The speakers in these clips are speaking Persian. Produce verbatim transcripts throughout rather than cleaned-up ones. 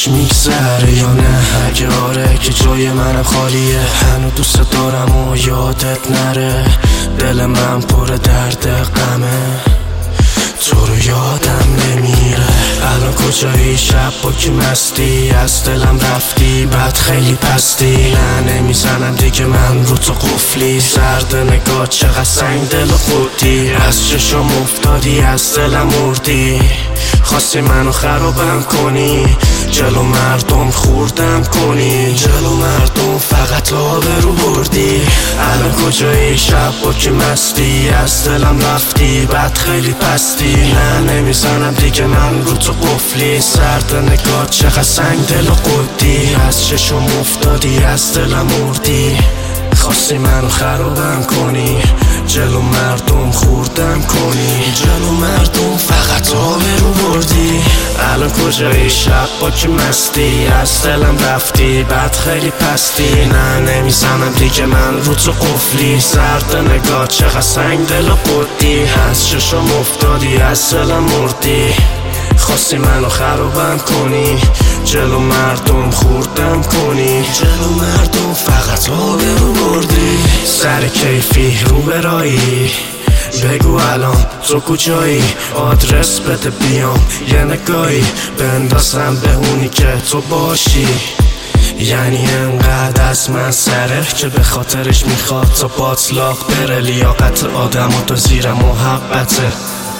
خوش میگذره یا نه؟ اگه آره که جای منم خالیه، هنو دوست دارم و یادت نره. دل من پر درد غمه، تو رو یادم نمیره. الان کجایی؟ شب با کی مستی؟ از دلم رفتی بعد خیلی پستی. نه نمیزنم دیگه من رو تو قفلی، زرد نگاه چقدر سنگ دل خودی. از چشم افتادی از دلم مردی، خواستی منو خرابم کنی، جلو مردم خوردم کنی، جلو مردم فقط آبرو بردی. الان کجایی؟ شب با کی مستی؟ از دلم رفتی بعد خیلی پستی. نه نمیزنم دیگه من رو تو قفلی، سرد نگاه چقدر سنگ دل قدی. از چشم افتادی از دلم مردی، خواستی منو خرابم کنی، جلو مردم خوردم کنی، جلو مردم فقط آبرو بردی. الان کجایی؟ شب با کی مستی؟ از دلم رفتی بعد خیلی پستی. نه نمیزنم دیگه من رو تو قفلی، زرد نگاه چقدر سنگ دل قدی. از چشم افتادی از دلم مردی، خواستی منو خرابم کنی، جلو مردم خوردم کنی، جلو مردم فقط آبرو بردی. سر کیفی رو برایی، بگو الان تو کجایی؟ آدرس بده بیام یه نگاهی بندازم به اونی که تو باشی. یعنی انقدر از من سره که به خاطرش میخواد تا باطلاق بره. لیاقت آدم و تو زیر محبته.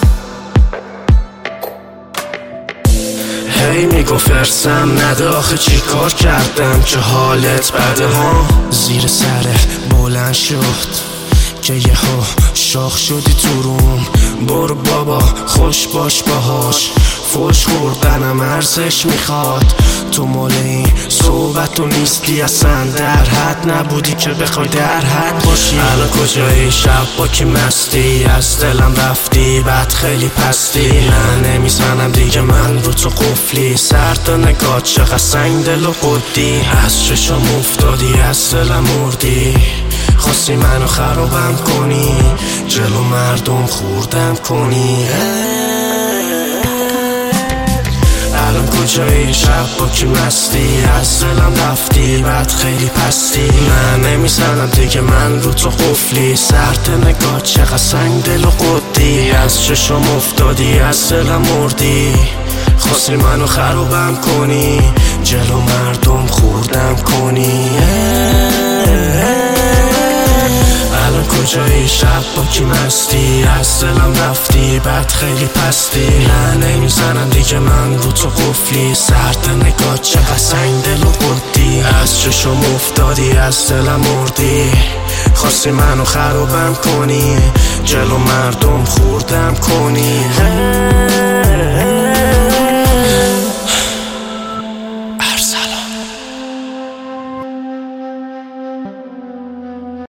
هی میگو فرسم نده، آخه چی کار کردم که حالت بده ها؟ زیر سره بلند شد که یهو شاخ شدی تو روم. برو بابا خوش باش باهاش، فوش خوردنم ارزش میخواد. تو مال این صحبت تو نیستی اصلا، در حد نبودی که بخوای در حد باشی. الان کجایی؟ شب با کی مستی؟ از دلم رفتی بعد خیلی پستی. نه نمیزنم دیگه من رو تو قفلی، سرد نگاه چقدر سنگ دل و قدی. از چشم افتادی از دلم مردی، خواستی منو خرابم کنی، جلو مردم خوردم کنی. الان کجایی؟ شب با کی مستی؟ از دلم رفتی بعد خیلی پستی. نه نمیزنم دیگه من رو تو قفلی، سرد نگاه چقدر سنگ دل و قدی. از چشم افتادی از دلم مردی، خواستی منو خرابم کنی، جلو مردم خوردم کنی. الان کجایی؟ شب با کی مستی؟ از دلم رفتی بعد خیلی پستی. نه نمیزنم دیگه من رو تو قفلی، سرد نگاه چقدر سنگ دل و قدی. از چشم افتادی از دلم مردی، خواستی منو خرابم کنی، جلو مردم خوردم کنی.